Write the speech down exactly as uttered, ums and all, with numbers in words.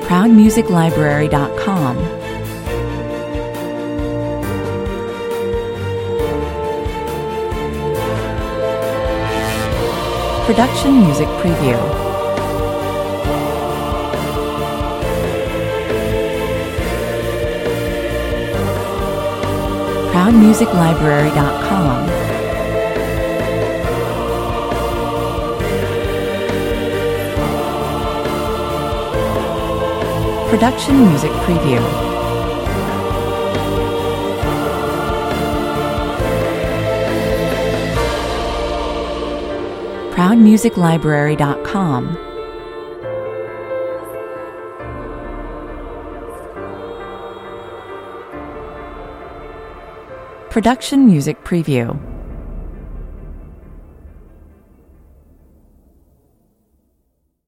proud music library dot com. Production Music Preview. proud music library dot com. Production Music Preview. proud music library dot com. Production Music Preview.